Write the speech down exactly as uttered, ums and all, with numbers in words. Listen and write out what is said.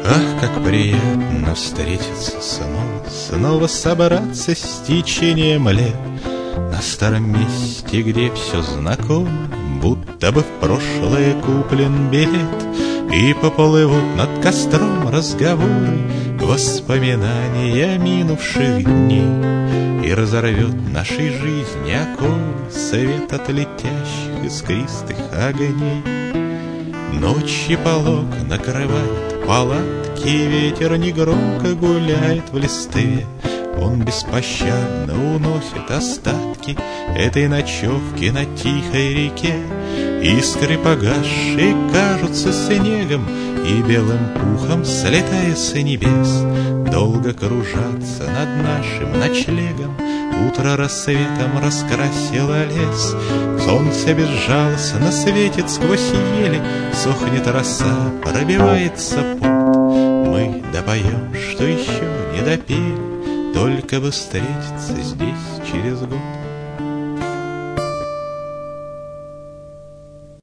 Ах, как приятно встретиться снова, снова собраться с течением лет на старом месте, где все знакомо, будто бы в прошлое куплен билет. И поплывут над костром разговоры, воспоминания минувших дней, и разорвет нашей жизни оковы свет от летящих искристых огней. Ночи полог накрывает палатки, ветер негромко гуляет в листве. Он беспощадно уносит остатки этой ночевки на тихой реке. Искры погасшие кажутся снегом и белым пухом, слетая с небес, долго кружатся над нашим ночлегом. Утро рассветом раскрасило лес, солнце безжалостно светит сквозь ели, сохнет роса, пробивается пот. Мы допоем, что еще не допели, только бы встретиться здесь через год.